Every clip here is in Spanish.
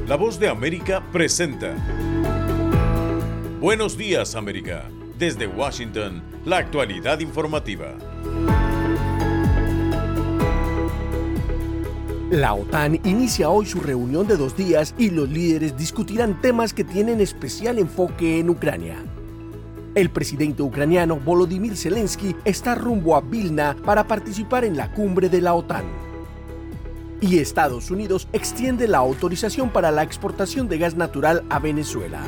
La Voz de América presenta Buenos Días, América. Desde Washington, la actualidad informativa. La OTAN inicia hoy su reunión de 2 días y los líderes discutirán temas que tienen especial enfoque en Ucrania. El presidente ucraniano Volodymyr Zelensky está rumbo a Vilna para participar en la cumbre de la OTAN. Y Estados Unidos extiende la autorización para la exportación de gas natural a Venezuela.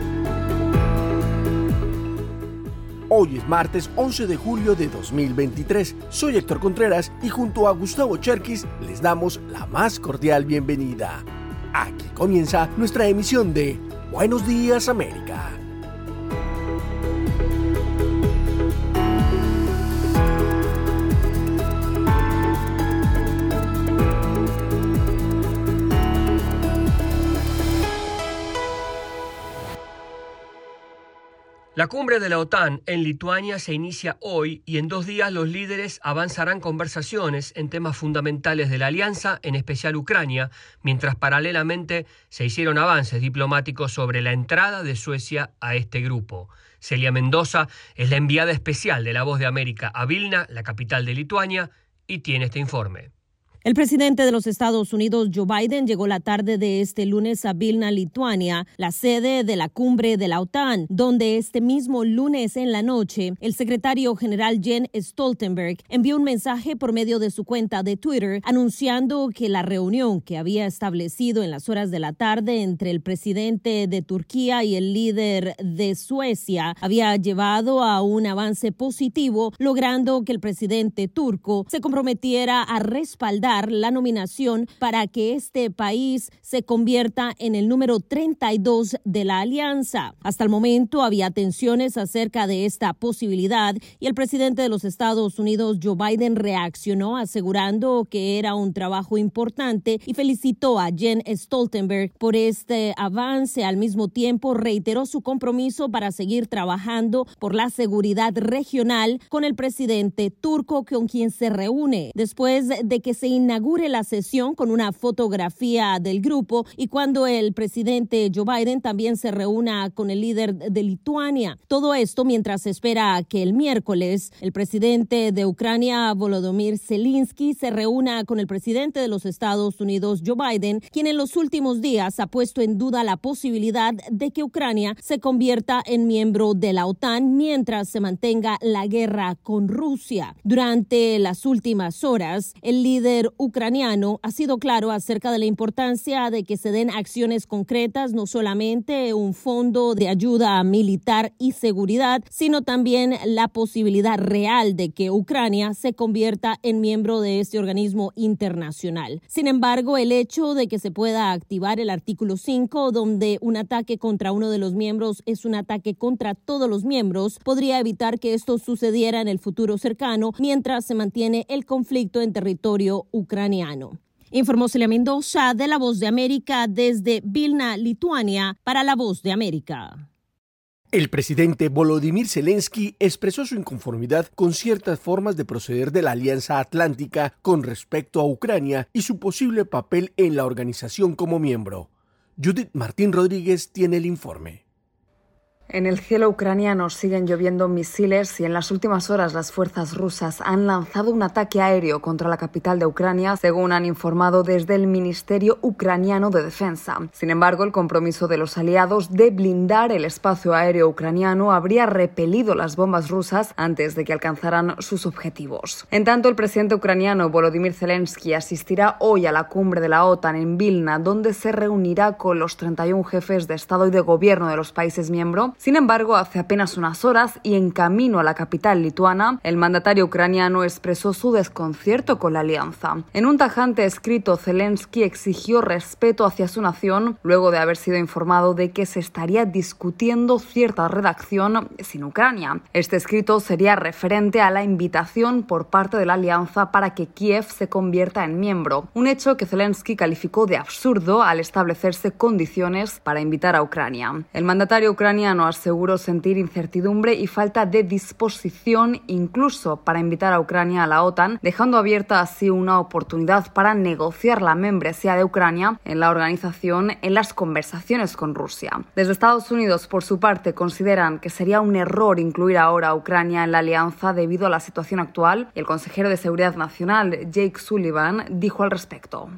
Hoy es martes 11 de julio de 2023. Soy Héctor Contreras y junto a Gustavo Cherkis les damos la más cordial bienvenida. Aquí comienza nuestra emisión de Buenos Días, América. La cumbre de la OTAN en Lituania se inicia hoy y en 2 días los líderes avanzarán conversaciones en temas fundamentales de la alianza, en especial Ucrania, mientras paralelamente se hicieron avances diplomáticos sobre la entrada de Suecia a este grupo. Celia Mendoza es la enviada especial de La Voz de América a Vilna, la capital de Lituania, y tiene este informe. El presidente de los Estados Unidos, Joe Biden, llegó la tarde de este lunes a Vilna, Lituania, la sede de la cumbre de la OTAN, donde este mismo lunes en la noche, el secretario general Jens Stoltenberg envió un mensaje por medio de su cuenta de Twitter anunciando que la reunión que había establecido en las horas de la tarde entre el presidente de Turquía y el líder de Suecia había llevado a un avance positivo, logrando que el presidente turco se comprometiera a respaldar la nominación para que este país se convierta en el número 32 de la alianza. Hasta el momento había tensiones acerca de esta posibilidad y el presidente de los Estados Unidos, Joe Biden, reaccionó asegurando que era un trabajo importante y felicitó a Jens Stoltenberg por este avance. Al mismo tiempo, reiteró su compromiso para seguir trabajando por la seguridad regional con el presidente turco, con quien se reúne después de que se inaugure la sesión con una fotografía del grupo y cuando el presidente Joe Biden también se reúna con el líder de Lituania. Todo esto mientras se espera que el miércoles el presidente de Ucrania, Volodymyr Zelensky, se reúna con el presidente de los Estados Unidos, Joe Biden, quien en los últimos días ha puesto en duda la posibilidad de que Ucrania se convierta en miembro de la OTAN mientras se mantenga la guerra con Rusia. Durante las últimas horas, el líder ucraniano ha sido claro acerca de la importancia de que se den acciones concretas, no solamente un fondo de ayuda militar y seguridad, sino también la posibilidad real de que Ucrania se convierta en miembro de este organismo internacional. Sin embargo, el hecho de que se pueda activar el artículo 5, donde un ataque contra uno de los miembros es un ataque contra todos los miembros, podría evitar que esto sucediera en el futuro cercano mientras se mantiene el conflicto en territorio ucraniano. Informó Celia Mendoza de La Voz de América desde Vilna, Lituania, para La Voz de América. El presidente Volodymyr Zelensky expresó su inconformidad con ciertas formas de proceder de la Alianza Atlántica con respecto a Ucrania y su posible papel en la organización como miembro. Judith Martín Rodríguez tiene el informe. En el cielo ucraniano siguen lloviendo misiles y en las últimas horas las fuerzas rusas han lanzado un ataque aéreo contra la capital de Ucrania, según han informado desde el Ministerio Ucraniano de Defensa. Sin embargo, el compromiso de los aliados de blindar el espacio aéreo ucraniano habría repelido las bombas rusas antes de que alcanzaran sus objetivos. En tanto, el presidente ucraniano Volodymyr Zelensky asistirá hoy a la cumbre de la OTAN en Vilna, donde se reunirá con los 31 jefes de Estado y de Gobierno de los países miembros. Sin embargo, hace apenas unas horas y en camino a la capital lituana, el mandatario ucraniano expresó su desconcierto con la alianza. En un tajante escrito, Zelensky exigió respeto hacia su nación luego de haber sido informado de que se estaría discutiendo cierta redacción sin Ucrania. Este escrito sería referente a la invitación por parte de la alianza para que Kiev se convierta en miembro, un hecho que Zelensky calificó de absurdo al establecerse condiciones para invitar a Ucrania. El mandatario ucraniano aseguró sentir incertidumbre y falta de disposición incluso para invitar a Ucrania a la OTAN, dejando abierta así una oportunidad para negociar la membresía de Ucrania en la organización en las conversaciones con Rusia. Desde Estados Unidos, por su parte, consideran que sería un error incluir ahora a Ucrania en la alianza debido a la situación actual. El consejero de Seguridad Nacional, Jake Sullivan, dijo al respecto.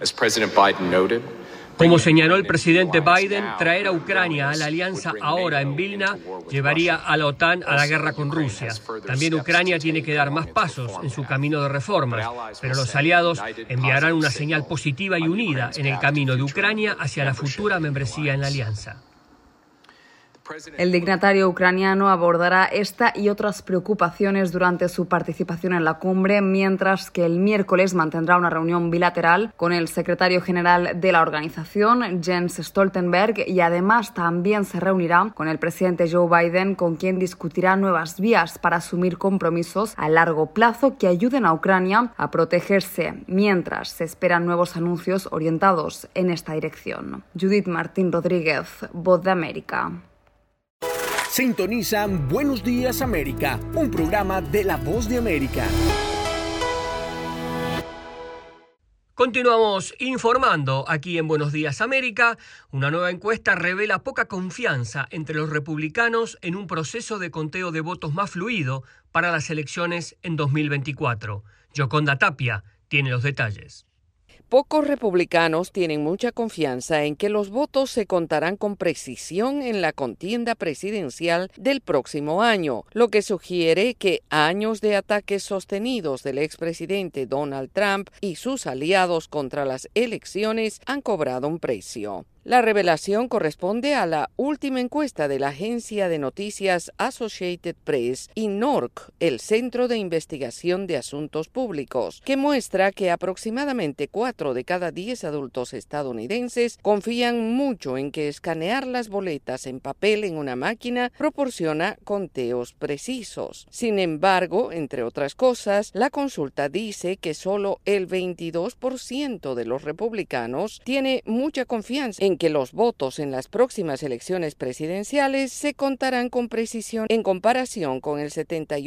Como señaló el presidente Biden, traer a Ucrania a la alianza ahora en Vilna llevaría a la OTAN a la guerra con Rusia. También Ucrania tiene que dar más pasos en su camino de reformas, pero los aliados enviarán una señal positiva y unida en el camino de Ucrania hacia la futura membresía en la alianza. El dignatario ucraniano abordará esta y otras preocupaciones durante su participación en la cumbre, mientras que el miércoles mantendrá una reunión bilateral con el secretario general de la organización, Jens Stoltenberg, y además también se reunirá con el presidente Joe Biden, con quien discutirá nuevas vías para asumir compromisos a largo plazo que ayuden a Ucrania a protegerse, mientras se esperan nuevos anuncios orientados en esta dirección. Judith Martín Rodríguez, Voz de América. Sintonizan Buenos Días América, un programa de La Voz de América. Continuamos informando aquí en Buenos Días América. Una nueva encuesta revela poca confianza entre los republicanos en un proceso de conteo de votos más fluido para las elecciones en 2024. Yoconda Tapia tiene los detalles. Pocos republicanos tienen mucha confianza en que los votos se contarán con precisión en la contienda presidencial del próximo año, lo que sugiere que años de ataques sostenidos del expresidente Donald Trump y sus aliados contra las elecciones han cobrado un precio. La revelación corresponde a la última encuesta de la agencia de noticias Associated Press y NORC, el Centro de Investigación de Asuntos Públicos, que muestra que aproximadamente 4 de cada 10 adultos estadounidenses confían mucho en que escanear las boletas en papel en una máquina proporciona conteos precisos. Sin embargo, entre otras cosas, la consulta dice que solo el 22% de los republicanos tiene mucha confianza en que los votos en las próximas elecciones presidenciales se contarán con precisión en comparación con el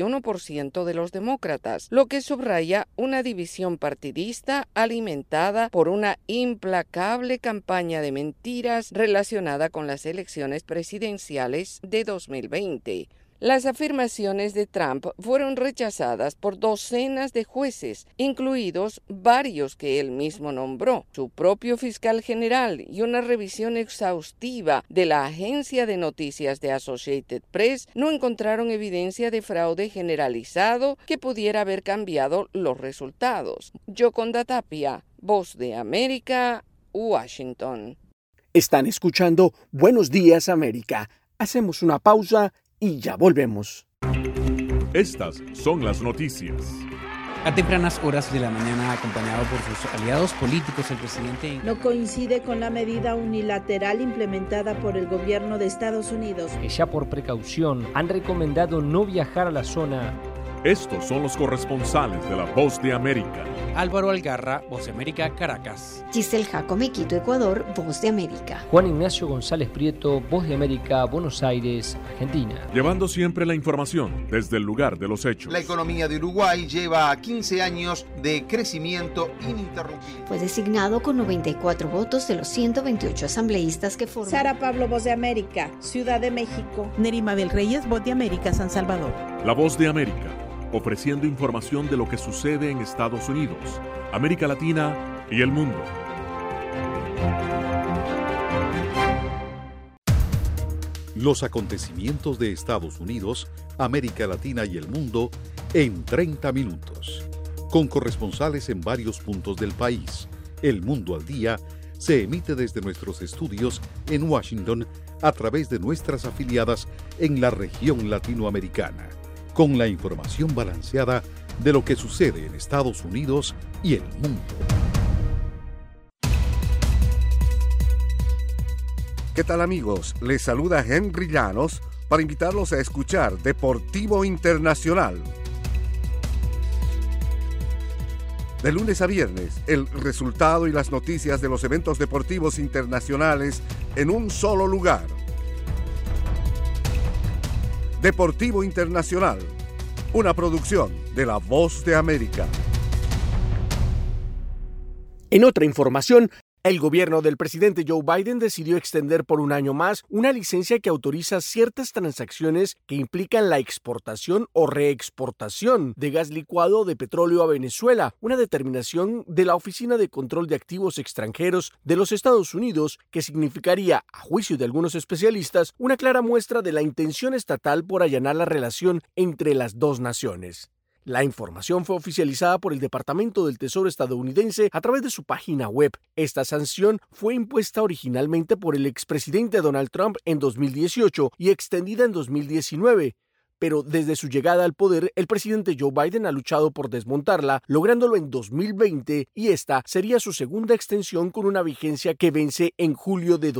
71% de los demócratas, lo que subraya una división partidista alimentada por una implacable campaña de mentiras relacionada con las elecciones presidenciales de 2020. Las afirmaciones de Trump fueron rechazadas por docenas de jueces, incluidos varios que él mismo nombró. Su propio fiscal general y una revisión exhaustiva de la agencia de noticias de Associated Press no encontraron evidencia de fraude generalizado que pudiera haber cambiado los resultados. Yoconda Tapia, Voz de América, Washington. Están escuchando Buenos Días América. Hacemos una pausa y ya volvemos. Estas son las noticias. A tempranas horas de la mañana, acompañado por sus aliados políticos, el presidente no coincide con la medida unilateral implementada por el gobierno de Estados Unidos, que ya por precaución han recomendado no viajar a la zona. Estos son los corresponsales de La Voz de América. Álvaro Algarra, Voz de América, Caracas. Giselle Jacome, Quito, Ecuador, Voz de América. Juan Ignacio González Prieto, Voz de América, Buenos Aires, Argentina. Llevando siempre la información desde el lugar de los hechos. La economía de Uruguay lleva 15 años de crecimiento ininterrumpido. Fue designado con 94 votos de los 128 asambleístas que forman. Sara Pablo, Voz de América, Ciudad de México. Nerima del Reyes, Voz de América, San Salvador. La Voz de América, ofreciendo información de lo que sucede en Estados Unidos, América Latina y el mundo. Los acontecimientos de Estados Unidos, América Latina y el mundo en 30 minutos. Con corresponsales en varios puntos del país. El Mundo al Día se emite desde nuestros estudios en Washington a través de nuestras afiliadas en la región latinoamericana, con la información balanceada de lo que sucede en Estados Unidos y el mundo. ¿Qué tal, amigos? Les saluda Henry Llanos para invitarlos a escuchar Deportivo Internacional. De lunes a viernes, el resultado y las noticias de los eventos deportivos internacionales en un solo lugar. Deportivo Internacional, una producción de La Voz de América. En otra información, el gobierno del presidente Joe Biden decidió extender por un año más una licencia que autoriza ciertas transacciones que implican la exportación o reexportación de gas licuado de petróleo a Venezuela, una determinación de la Oficina de Control de Activos Extranjeros de los Estados Unidos que significaría, a juicio de algunos especialistas, una clara muestra de la intención estatal por allanar la relación entre las dos naciones. La información fue oficializada por el Departamento del Tesoro estadounidense a través de su página web. Esta sanción fue impuesta originalmente por el expresidente Donald Trump en 2018 y extendida en 2019. Pero desde su llegada al poder, el presidente Joe Biden ha luchado por desmontarla, lográndolo en 2020, y esta sería su segunda extensión con una vigencia que vence en julio de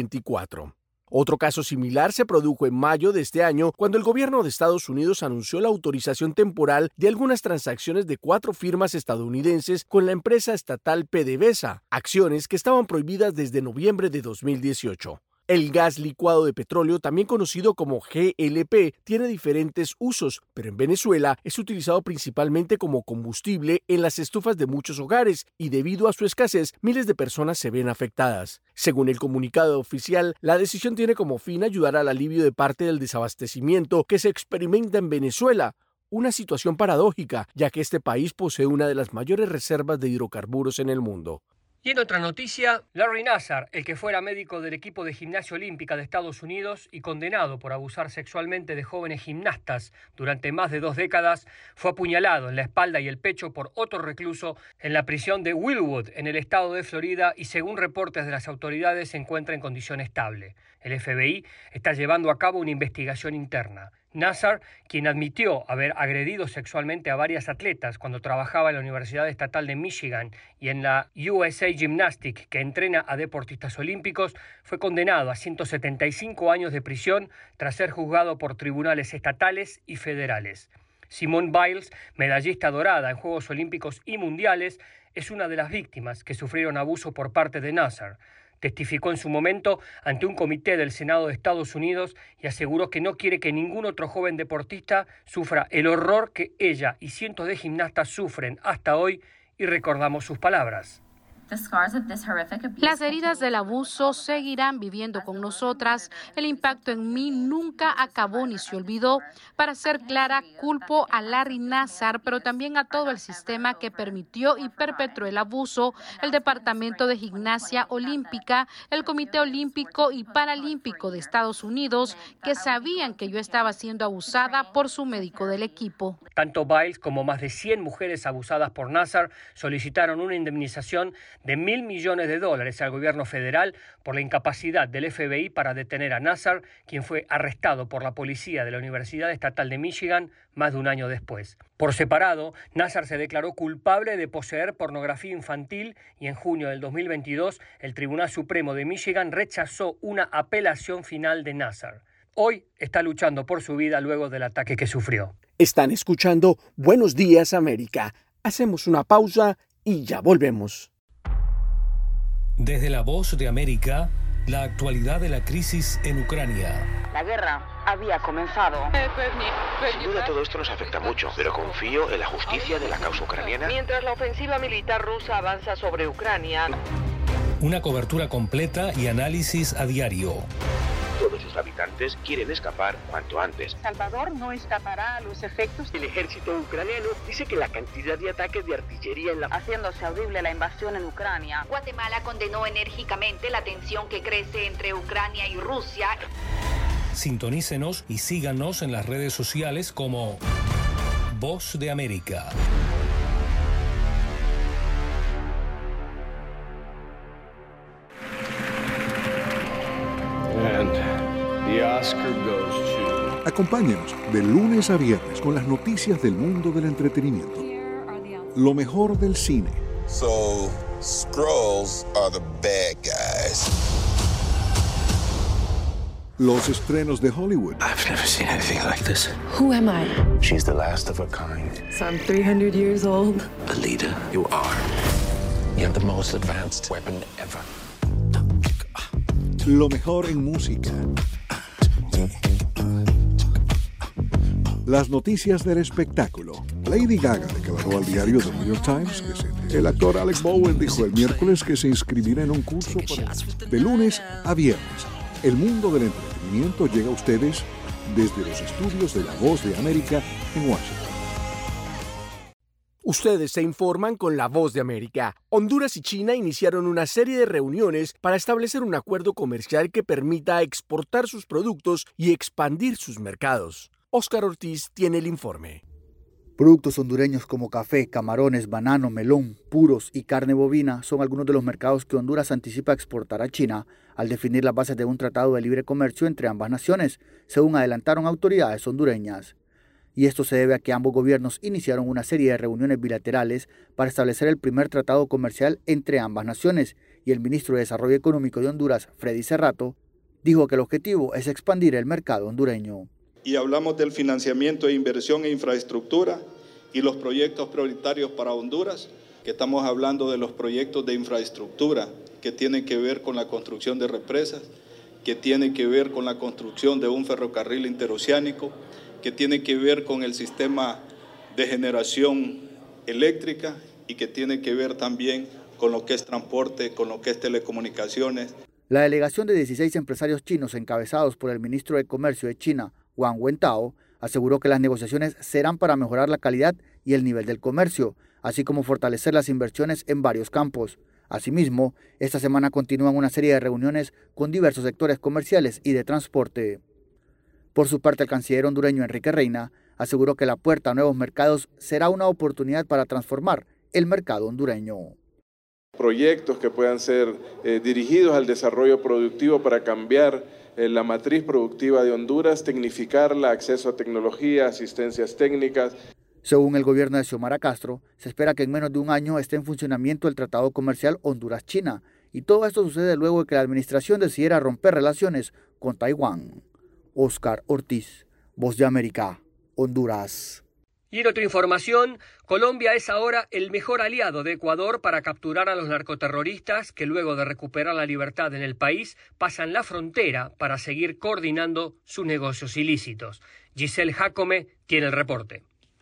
2024. Otro caso similar se produjo en mayo de este año, cuando el gobierno de Estados Unidos anunció la autorización temporal de algunas transacciones de 4 firmas estadounidenses con la empresa estatal PDVSA, acciones que estaban prohibidas desde noviembre de 2018. El gas licuado de petróleo, también conocido como GLP, tiene diferentes usos, pero en Venezuela es utilizado principalmente como combustible en las estufas de muchos hogares y debido a su escasez, miles de personas se ven afectadas. Según el comunicado oficial, la decisión tiene como fin ayudar al alivio de parte del desabastecimiento que se experimenta en Venezuela. Una situación paradójica, ya que este país posee una de las mayores reservas de hidrocarburos en el mundo. Y en otra noticia, Larry Nassar, el que fuera médico del equipo de gimnasia olímpica de Estados Unidos y condenado por abusar sexualmente de jóvenes gimnastas durante más de 2 décadas, fue apuñalado en la espalda y el pecho por otro recluso en la prisión de Wildwood, en el estado de Florida, y según reportes de las autoridades se encuentra en condición estable. El FBI está llevando a cabo una investigación interna. Nassar, quien admitió haber agredido sexualmente a varias atletas cuando trabajaba en la Universidad Estatal de Michigan y en la USA Gymnastics, que entrena a deportistas olímpicos, fue condenado a 175 años de prisión tras ser juzgado por tribunales estatales y federales. Simone Biles, medallista dorada en Juegos Olímpicos y Mundiales, es una de las víctimas que sufrieron abuso por parte de Nassar. Testificó en su momento ante un comité del Senado de Estados Unidos y aseguró que no quiere que ningún otro joven deportista sufra el horror que ella y cientos de gimnastas sufren hasta hoy, y recordamos sus palabras. Las heridas del abuso seguirán viviendo con nosotras. El impacto en mí nunca acabó ni se olvidó. Para ser clara, culpo a Larry Nassar, pero también a todo el sistema que permitió y perpetró el abuso, el Departamento de Gimnasia Olímpica, el Comité Olímpico y Paralímpico de Estados Unidos, que sabían que yo estaba siendo abusada por su médico del equipo. Tanto Biles como más de 100 mujeres abusadas por Nassar solicitaron una indemnización de $1.000 millones al gobierno federal por la incapacidad del FBI para detener a Nassar, quien fue arrestado por la policía de la Universidad Estatal de Michigan más de un año después. Por separado, Nassar se declaró culpable de poseer pornografía infantil y en junio del 2022 el Tribunal Supremo de Michigan rechazó una apelación final de Nassar. Hoy está luchando por su vida luego del ataque que sufrió. Están escuchando Buenos Días América. Hacemos una pausa y ya volvemos. Desde La Voz de América, la actualidad de la crisis en Ucrania. La guerra había comenzado. Sin duda todo esto nos afecta mucho, pero confío en la justicia de la causa ucraniana. Mientras la ofensiva militar rusa avanza sobre Ucrania. Una cobertura completa y análisis a diario. Todos sus habitantes quieren escapar cuanto antes. Salvador no escapará a los efectos. El ejército ucraniano dice que la cantidad de ataques de artillería en la... haciéndose audible la invasión en Ucrania. Guatemala condenó enérgicamente la tensión que crece entre Ucrania y Rusia. Sintonícenos y síganos en las redes sociales como Voz de América. Acompáñenos de lunes a viernes con las noticias del mundo del entretenimiento. Lo mejor del cine. So, Skrulls are the bad guys. Los estrenos de Hollywood. I've never seen anything like this. Who am I? She's the last of her kind. So I'm 300 years old. The leader you are. You have the most advanced weapon ever. Lo mejor en música. Las noticias del espectáculo. Lady Gaga declaró al diario The New York Times que el actor Alec Bowen dijo el miércoles que se inscribirá en un curso de lunes a viernes. El mundo del entretenimiento llega a ustedes desde los estudios de La Voz de América en Washington. Ustedes se informan con La Voz de América. Honduras y China iniciaron una serie de reuniones para establecer un acuerdo comercial que permita exportar sus productos y expandir sus mercados. Oscar Ortiz tiene el informe. Productos hondureños como café, camarones, banano, melón, puros y carne bovina son algunos de los mercados que Honduras anticipa exportar a China al definir las bases de un tratado de libre comercio entre ambas naciones, según adelantaron autoridades hondureñas. Y esto se debe a que ambos gobiernos iniciaron una serie de reuniones bilaterales para establecer el primer tratado comercial entre ambas naciones, y el ministro de Desarrollo Económico de Honduras, Freddy Cerrato, dijo que el objetivo es expandir el mercado hondureño. Y hablamos del financiamiento de inversión e infraestructura y los proyectos prioritarios para Honduras, que estamos hablando de los proyectos de infraestructura que tienen que ver con la construcción de represas, que tienen que ver con la construcción de un ferrocarril interoceánico, que tiene que ver con el sistema de generación eléctrica y que tiene que ver también con lo que es transporte, con lo que es telecomunicaciones. La delegación de 16 empresarios chinos encabezados por el ministro de Comercio de China, Wang Wentao, aseguró que las negociaciones serán para mejorar la calidad y el nivel del comercio, así como fortalecer las inversiones en varios campos. Asimismo, esta semana continúan una serie de reuniones con diversos sectores comerciales y de transporte. Por su parte, el canciller hondureño Enrique Reina aseguró que la puerta a nuevos mercados será una oportunidad para transformar el mercado hondureño. Proyectos que puedan ser dirigidos al desarrollo productivo para cambiar la matriz productiva de Honduras, tecnificarla, acceso a tecnología, asistencias técnicas. Según el gobierno de Xiomara Castro, se espera que en menos de un año esté en funcionamiento el Tratado Comercial Honduras-China, y todo esto sucede luego de que la administración decidiera romper relaciones con Taiwán. Oscar Ortiz, Voz de América, Honduras. Y en otra información, Colombia es ahora el mejor aliado de Ecuador para capturar a los narcoterroristas que luego de recuperar la libertad en el país pasan la frontera para seguir coordinando sus negocios ilícitos. Giselle Jacome tiene el reporte.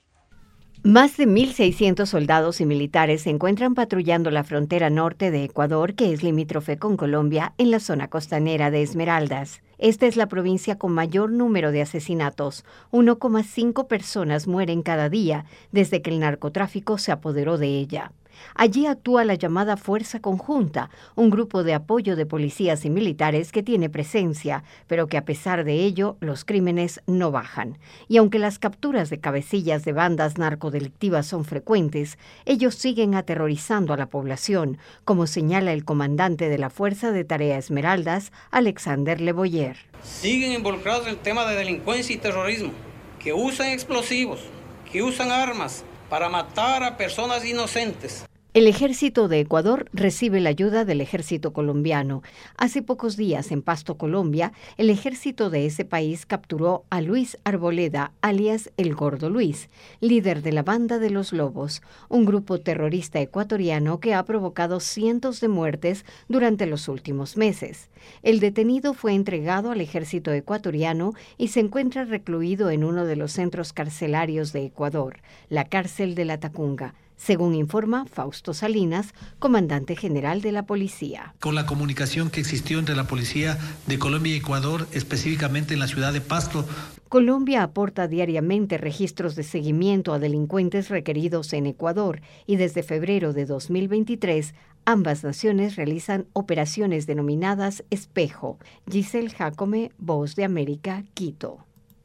Más de 1.600 soldados y militares se encuentran patrullando la frontera norte de Ecuador, que es limítrofe con Colombia, en la zona costanera de Esmeraldas. Esta es la provincia con mayor número de asesinatos. 1,5 personas mueren cada día desde que el narcotráfico se apoderó de ella. Allí actúa la llamada Fuerza Conjunta, un grupo de apoyo de policías y militares que tiene presencia, pero que a pesar de ello, los crímenes no bajan. Y aunque las capturas de cabecillas de bandas narcodelictivas son frecuentes, ellos siguen aterrorizando a la población, como señala el comandante de la Fuerza de Tarea Esmeraldas, Alexander Leboyer. Siguen involucrados en el tema de delincuencia y terrorismo, que usan explosivos, que usan armas para matar a personas inocentes. El ejército de Ecuador recibe la ayuda del ejército colombiano. Hace pocos días, en Pasto, Colombia, el ejército de ese país capturó a Luis Arboleda, alias El Gordo Luis, líder de la Banda de los Lobos, un grupo terrorista ecuatoriano que ha provocado cientos de muertes durante los últimos meses. El detenido fue entregado al ejército ecuatoriano y se encuentra recluido en uno de los centros carcelarios de Ecuador, la cárcel de La Tacunga, según informa Fausto Salinas, comandante general de la policía. Con la comunicación que existió entre la policía de Colombia y Ecuador, específicamente en la ciudad de Pasto. Colombia aporta diariamente registros de seguimiento a delincuentes requeridos en Ecuador y desde febrero de 2023 ambas naciones realizan operaciones denominadas Espejo. Giselle Jacome, Voz de América, Quito.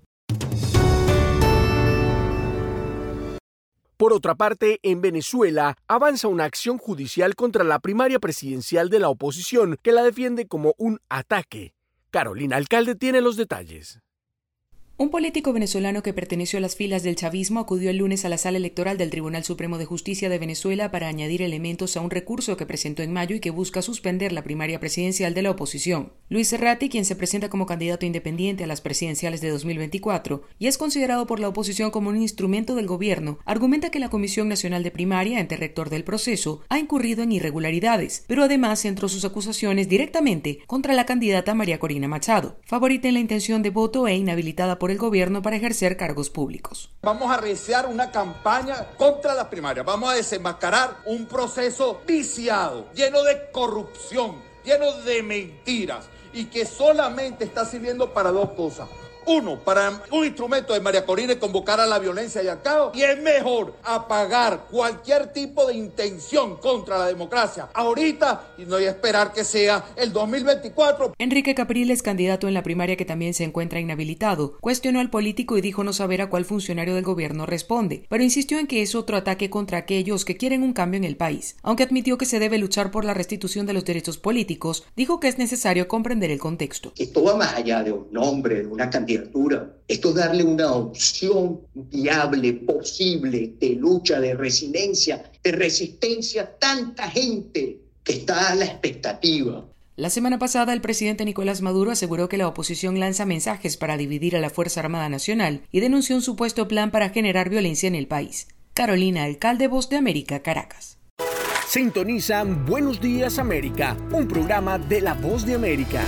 Por otra parte, en Venezuela avanza una acción judicial contra la primaria presidencial de la oposición que la defiende como un ataque. Carolina Alcalde tiene los detalles. Un político venezolano que perteneció a las filas del chavismo acudió el lunes a la sala electoral del Tribunal Supremo de Justicia de Venezuela para añadir elementos a un recurso que presentó en mayo y que busca suspender la primaria presidencial de la oposición. Luis Cerrati, quien se presenta como candidato independiente a las presidenciales de 2024 y es considerado por la oposición como un instrumento del gobierno, argumenta que la Comisión Nacional de Primaria, ente rector del proceso, ha incurrido en irregularidades, pero además centró sus acusaciones directamente contra la candidata María Corina Machado, favorita en la intención de voto e inhabilitada por por el gobierno para ejercer cargos públicos. Vamos a realizar una campaña contra las primarias. Vamos a desenmascarar un proceso viciado, lleno de corrupción, lleno de mentiras y que solamente está sirviendo para dos cosas. Uno, para un instrumento de María Corina convocar a la violencia y al caos. Y es mejor apagar cualquier tipo de intención contra la democracia ahorita y no hay que esperar que sea el 2024. Enrique Capriles, candidato en la primaria que también se encuentra inhabilitado, cuestionó al político y dijo no saber a cuál funcionario del gobierno responde, pero insistió en que es otro ataque contra aquellos que quieren un cambio en el país. Aunque admitió que se debe luchar por la restitución de los derechos políticos, dijo que es necesario comprender el contexto. Esto va más allá de un nombre, de una candidatura. Esto es darle una opción viable, posible, de lucha, de resiliencia, de resistencia a tanta gente que está a la expectativa. La semana pasada, el presidente Nicolás Maduro aseguró que la oposición lanza mensajes para dividir a la Fuerza Armada Nacional y denunció un supuesto plan para generar violencia en el país. Carolina Alcalde, Voz de América, Caracas. Sintonizan Buenos Días América, un programa de La Voz de América.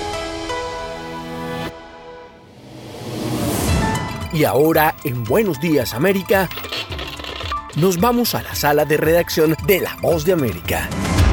Y ahora, en Buenos Días América, nos vamos a la sala de redacción de La Voz de América.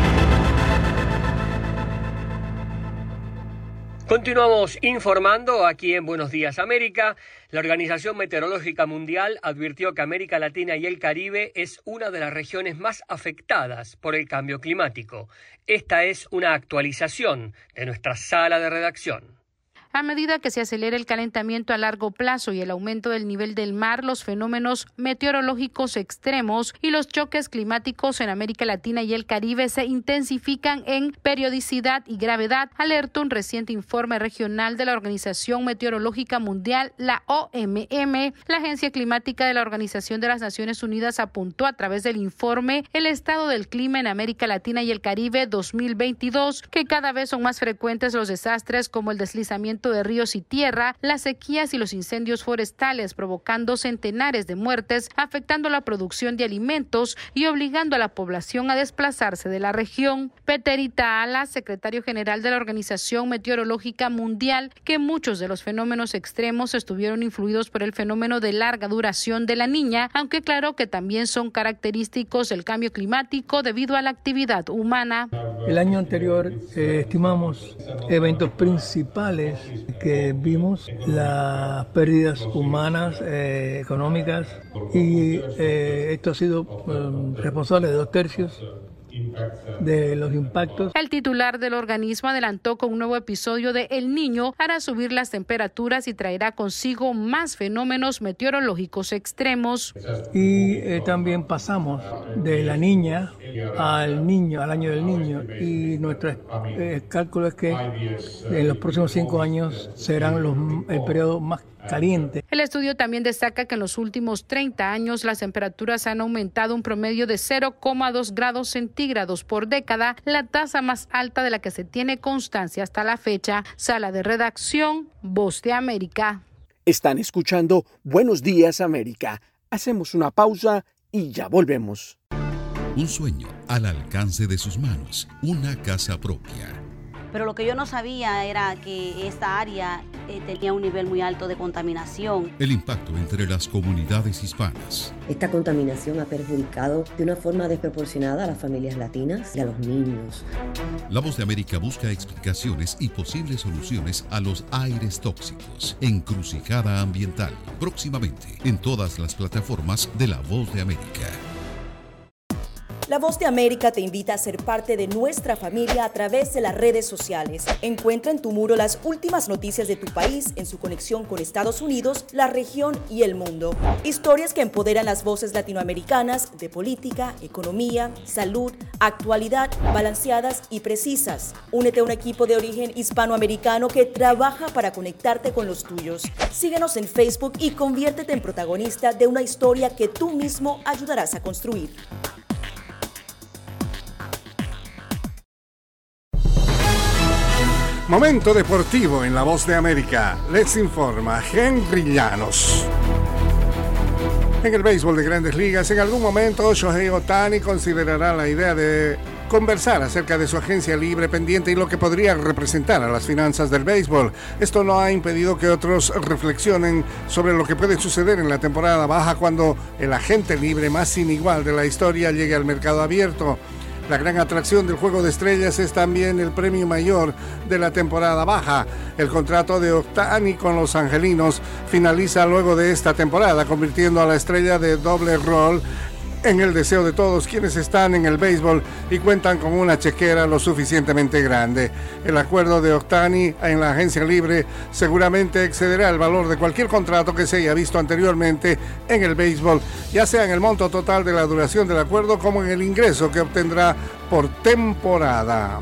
Continuamos informando aquí en Buenos Días América. La Organización Meteorológica Mundial advirtió que América Latina y el Caribe es una de las regiones más afectadas por el cambio climático. Esta es una actualización de nuestra sala de redacción. A medida que se acelera el calentamiento a largo plazo y el aumento del nivel del mar, los fenómenos meteorológicos extremos y los choques climáticos en América Latina y el Caribe se intensifican en periodicidad y gravedad, alertó un reciente informe regional de la Organización Meteorológica Mundial, la OMM. La Agencia Climática de la Organización de las Naciones Unidas apuntó a través del informe El estado del clima en América Latina y el Caribe 2022, que cada vez son más frecuentes los desastres como el deslizamiento de ríos y tierra, las sequías y los incendios forestales, provocando centenares de muertes, afectando la producción de alimentos y obligando a la población a desplazarse de la región. Peterita Ala, secretario general de la Organización Meteorológica Mundial, que muchos de los fenómenos extremos estuvieron influidos por el fenómeno de larga duración de la Niña, aunque aclaró que también son característicos del cambio climático debido a la actividad humana. El año anterior estimamos eventos principales que vimos, las pérdidas humanas, económicas, y esto ha sido responsable de 2/3 de los impactos. El titular del organismo adelantó que un nuevo episodio de El Niño hará subir las temperaturas y traerá consigo más fenómenos meteorológicos extremos. Y también pasamos de la Niña al niño, al año del niño, y nuestro cálculo es que en los próximos 5 años serán el periodo más caliente. El estudio también destaca que en los últimos 30 años las temperaturas han aumentado un promedio de 0,2 grados centígrados por década, la tasa más alta de la que se tiene constancia hasta la fecha. Sala de redacción, Voz de América. Están escuchando Buenos Días América. Hacemos una pausa y ya volvemos. Un sueño al alcance de sus manos, una casa propia. Pero lo que yo no sabía era que esta área tenía un nivel muy alto de contaminación. El impacto entre las comunidades hispanas. Esta contaminación ha perjudicado de una forma desproporcionada a las familias latinas y a los niños. La Voz de América busca explicaciones y posibles soluciones a los aires tóxicos. Encrucijada Ambiental. Próximamente en todas las plataformas de La Voz de América. La Voz de América te invita a ser parte de nuestra familia a través de las redes sociales. Encuentra en tu muro las últimas noticias de tu país en su conexión con Estados Unidos, la región y el mundo. Historias que empoderan las voces latinoamericanas de política, economía, salud, actualidad, balanceadas y precisas. Únete a un equipo de origen hispanoamericano que trabaja para conectarte con los tuyos. Síguenos en Facebook y conviértete en protagonista de una historia que tú mismo ayudarás a construir. Momento deportivo en La Voz de América. Les informa Henry Llanos. En el béisbol de Grandes Ligas, en algún momento Shohei Ohtani considerará la idea de conversar acerca de su agencia libre pendiente y lo que podría representar a las finanzas del béisbol. Esto no ha impedido que otros reflexionen sobre lo que puede suceder en la temporada baja cuando el agente libre más sin igual de la historia llegue al mercado abierto. La gran atracción del Juego de Estrellas es también el premio mayor de la temporada baja. El contrato de Ohtani con los angelinos finaliza luego de esta temporada, convirtiendo a la estrella de doble rol en el deseo de todos quienes están en el béisbol y cuentan con una chequera lo suficientemente grande. El acuerdo de Ohtani en la agencia libre seguramente excederá el valor de cualquier contrato que se haya visto anteriormente en el béisbol, ya sea en el monto total de la duración del acuerdo como en el ingreso que obtendrá por temporada.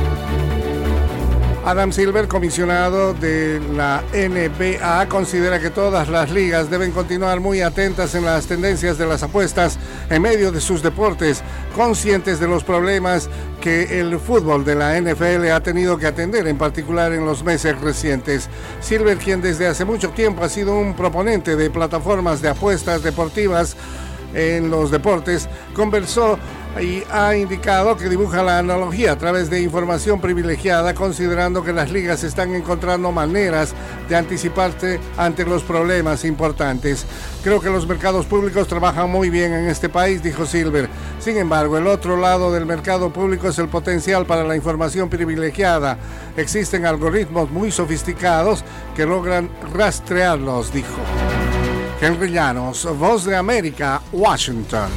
Adam Silver, comisionado de la NBA, considera que todas las ligas deben continuar muy atentas en las tendencias de las apuestas en medio de sus deportes, conscientes de los problemas que el fútbol de la NFL ha tenido que atender, en particular en los meses recientes. Silver, quien desde hace mucho tiempo ha sido un proponente de plataformas de apuestas deportivas en los deportes, conversó y ha indicado que dibuja la analogía a través de información privilegiada, considerando que las ligas están encontrando maneras de anticiparse ante los problemas importantes. Creo que los mercados públicos trabajan muy bien en este país, dijo Silver. Sin embargo, el otro lado del mercado público es el potencial para la información privilegiada. Existen algoritmos muy sofisticados que logran rastrearlos, dijo. Henry Llanos, Voz de América, Washington.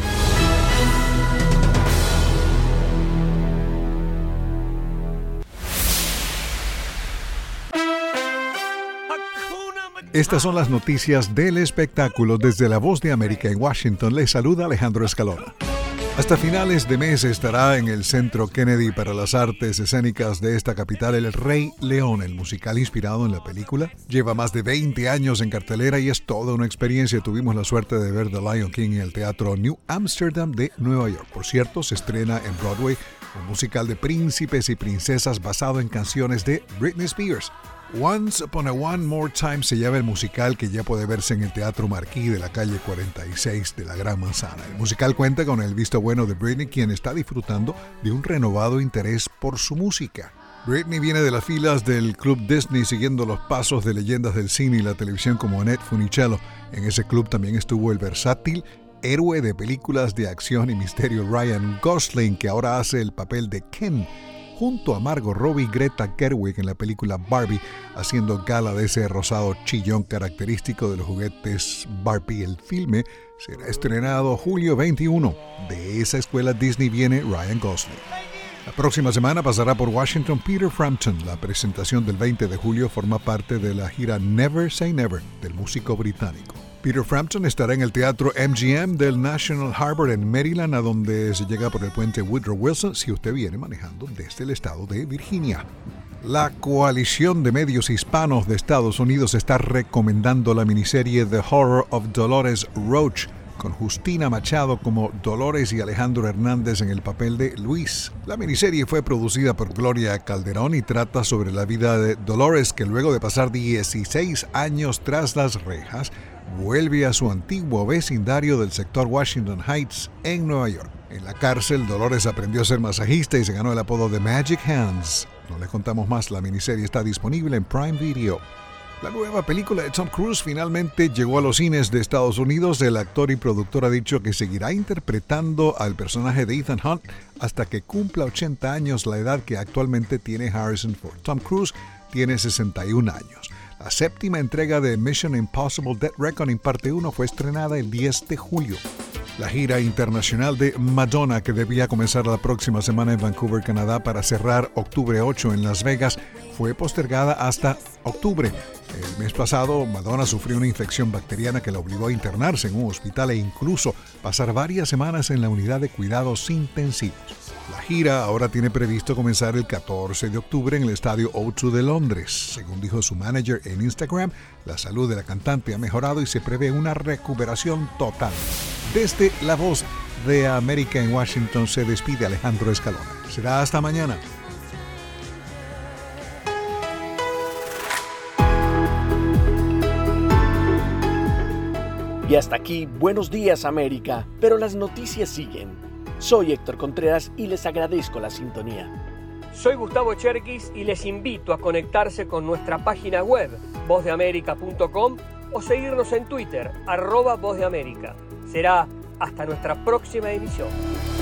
Estas son las noticias del espectáculo. Desde la Voz de América en Washington les saluda Alejandro Escalona. Hasta finales de mes estará en el Centro Kennedy para las Artes Escénicas de esta capital El Rey León, el musical inspirado en la película. Lleva más de 20 años en cartelera y es toda una experiencia. Tuvimos la suerte de ver The Lion King en el Teatro New Amsterdam de Nueva York. Por cierto, se estrena en Broadway un musical de príncipes y princesas basado en canciones de Britney Spears. Once Upon a One More Time se llama el musical, que ya puede verse en el Teatro Marquis de la calle 46 de la Gran Manzana. El musical cuenta con el visto bueno de Britney, quien está disfrutando de un renovado interés por su música. Britney viene de las filas del Club Disney siguiendo los pasos de leyendas del cine y la televisión como Annette Funicello. En ese club también estuvo el versátil héroe de películas de acción y misterio Ryan Gosling, que ahora hace el papel de Ken, junto a Margot Robbie y Greta Gerwig en la película Barbie, haciendo gala de ese rosado chillón característico de los juguetes Barbie. El filme será estrenado julio 21. De esa escuela Disney viene Ryan Gosling. La próxima semana pasará por Washington Peter Frampton. La presentación del 20 de julio forma parte de la gira Never Say Never del músico británico. Peter Frampton estará en el Teatro MGM del National Harbor en Maryland, a donde se llega por el puente Woodrow Wilson si usted viene manejando desde el estado de Virginia. La coalición de medios hispanos de Estados Unidos está recomendando la miniserie The Horror of Dolores Roach, con Justina Machado como Dolores y Alejandro Hernández en el papel de Luis. La miniserie fue producida por Gloria Calderón y trata sobre la vida de Dolores, que luego de pasar 16 años tras las rejas, vuelve a su antiguo vecindario del sector Washington Heights en Nueva York. En la cárcel, Dolores aprendió a ser masajista y se ganó el apodo de Magic Hands. No les contamos más, la miniserie está disponible en Prime Video. La nueva película de Tom Cruise finalmente llegó a los cines de Estados Unidos. El actor y productor ha dicho que seguirá interpretando al personaje de Ethan Hunt hasta que cumpla 80 años, la edad que actualmente tiene Harrison Ford. Tom Cruise tiene 61 años. La séptima entrega de Mission Impossible Dead Reckoning Parte 1 fue estrenada el 10 de julio. La gira internacional de Madonna, que debía comenzar la próxima semana en Vancouver, Canadá, para cerrar octubre 8 en Las Vegas, fue postergada hasta octubre. El mes pasado, Madonna sufrió una infección bacteriana que la obligó a internarse en un hospital e incluso pasar varias semanas en la unidad de cuidados intensivos. La gira ahora tiene previsto comenzar el 14 de octubre en el estadio O2 de Londres. Según dijo su manager en Instagram, la salud de la cantante ha mejorado y se prevé una recuperación total. Desde la Voz de América en Washington se despide Alejandro Escalona. Será hasta mañana. Y hasta aquí, Buenos Días América, pero las noticias siguen. Soy Héctor Contreras y les agradezco la sintonía. Soy Gustavo Cherkis y les invito a conectarse con nuestra página web, vozdeamerica.com, o seguirnos en Twitter, @vozdeamerica. Será hasta nuestra próxima emisión.